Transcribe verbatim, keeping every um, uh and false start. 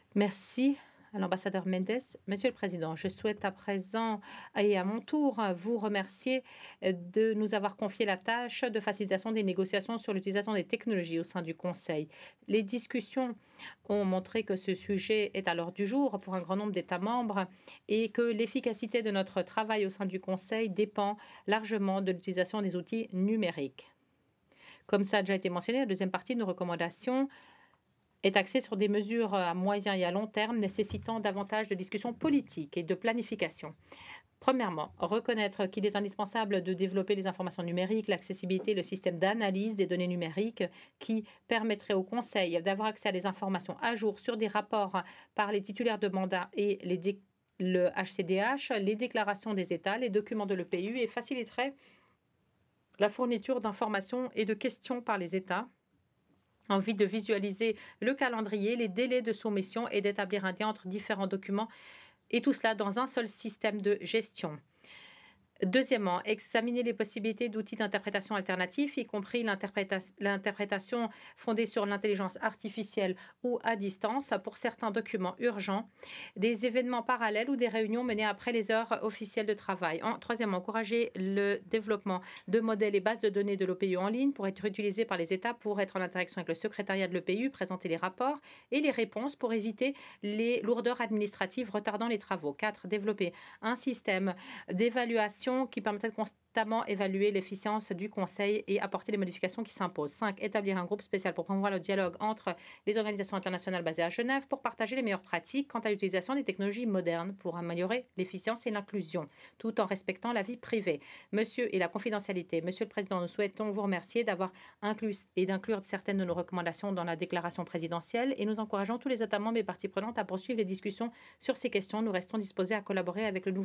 Merci à l'ambassadeur Mendes. Monsieur le Président, je souhaite à présent et à mon tour vous remercier euh, de nous avoir confié la tâche de facilitation des négociations sur l'utilisation des technologies au sein du Conseil. Les discussions ont montré que ce sujet est à l'ordre du jour pour un grand nombre d'États membres et que l'efficacité de notre travail au sein du Conseil dépend largement de l'utilisation des outils numériques. Comme ça a déjà été mentionné, la deuxième partie de nos recommandations est axée sur des mesures à moyen et à long terme nécessitant davantage de discussions politiques et de planification. Premièrement, reconnaître qu'il est indispensable de développer les informations numériques, l'accessibilité, le système d'analyse des données numériques qui permettrait au Conseil d'avoir accès à des informations à jour sur des rapports par les titulaires de mandat et les dé- le H C D H, les déclarations des États, les documents de l'E P U et faciliterait la fourniture d'informations et de questions par les États envie de visualiser le calendrier, les délais de soumission et d'établir un lien entre différents documents, et tout cela dans un seul système de gestion. Deuxièmement, examiner les possibilités d'outils d'interprétation alternatifs, y compris l'interpréta- l'interprétation fondée sur l'intelligence artificielle ou à distance pour certains documents urgents, des événements parallèles ou des réunions menées après les heures officielles de travail. En, troisièmement, encourager le développement de modèles et bases de données de l'O P U en ligne pour être utilisés par les États pour être en interaction avec le secrétariat de l'E P U, présenter les rapports et les réponses pour éviter les lourdeurs administratives retardant les travaux. Quatre, développer un système d'évaluation qui permettrait de constamment évaluer l'efficience du Conseil et apporter les modifications qui s'imposent. Cinq, établir un groupe spécial pour promouvoir le dialogue entre les organisations internationales basées à Genève pour partager les meilleures pratiques quant à l'utilisation des technologies modernes pour améliorer l'efficience et l'inclusion, tout en respectant la vie privée. Monsieur et la confidentialité. Monsieur le Président, nous souhaitons vous remercier d'avoir inclus et d'inclure certaines de nos recommandations dans la déclaration présidentielle et nous encourageons tous les États membres et parties prenantes à poursuivre les discussions sur ces questions. Nous restons disposés à collaborer avec le nouveau